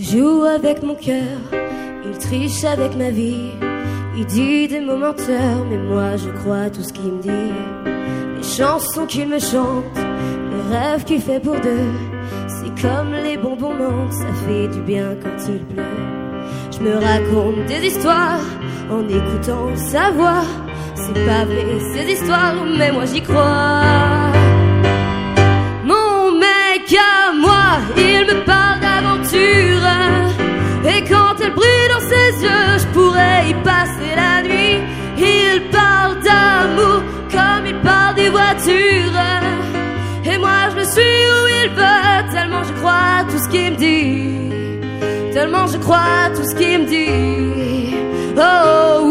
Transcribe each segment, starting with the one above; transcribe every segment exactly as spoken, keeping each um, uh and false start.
joue avec mon cœur, il triche avec ma vie. Il dit des mots menteurs, mais moi je crois tout ce qu'il me dit. Les chansons qu'il me chante, les rêves qu'il fait pour deux, c'est comme les bonbons mentent, ça fait du bien quand il pleut. Je me raconte des histoires en écoutant sa voix. C'est pas vrai ces histoires, mais moi j'y crois. Mon mec à moi, il me parle d'aventure, et quand elle brille dans ses yeux, je pourrais y passer la nuit. Il parle d'amour comme il parle des voitures, et moi je le suis où il veut, tellement je crois tout ce qu'il me dit. Tellement je crois tout ce qu'il me dit. Oh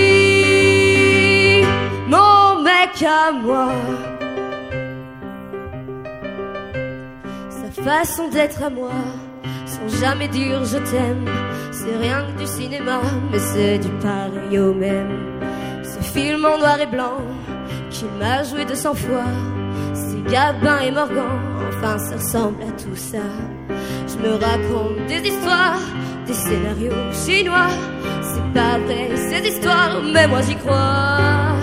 oui, mon mec à moi. Sa façon d'être à moi, sans jamais dire je t'aime, c'est rien que du cinéma, mais c'est du pareil au même. Ce film en noir et blanc qu'il m'a joué de cent fois, c'est Gabin et Morgan, enfin ça ressemble à tout ça. Je me raconte des histoires, des scénarios chinois. C'est pas vrai ces histoires, mais moi j'y crois.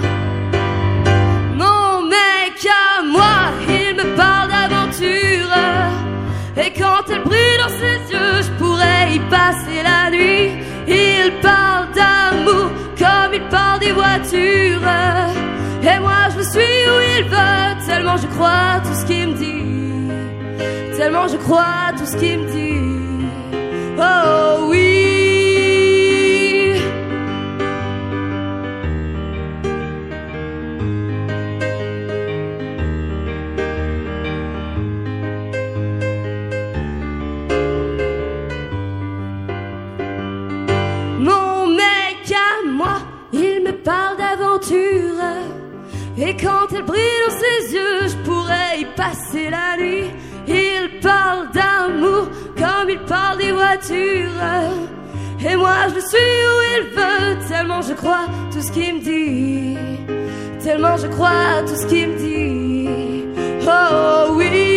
Mon mec à moi, il me parle d'aventure, et quand elle brille dans ses yeux, je pourrais y passer la nuit. Il parle d'amour comme il parle des voitures, et moi je le suis où il veut, tellement je crois tout ce qu'il me dit. Tellement je crois tout ce qu'il me dit. Oh oui. Mon mec à moi, il me parle d'aventure, et quand elle brille dans ses yeux, je pourrais y passer la nuit. Il parle d'amour comme il parle des voitures, et moi je suis où il veut, tellement je crois tout ce qu'il me dit. Tellement je crois tout ce qu'il me dit. Oh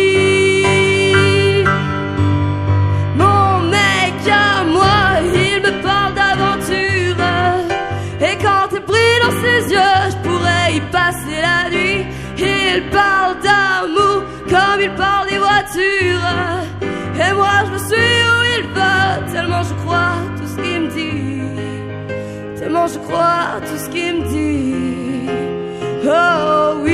oui. Mon mec à moi, il me parle d'aventure, et quand elle brille dans ses yeux, je pourrais y passer la nuit. Il parle d'amour comme il parle des voitures, et moi je me suis où il veut, tellement je crois tout ce qu'il me dit. Tellement je crois tout ce qu'il me dit. Oh oui.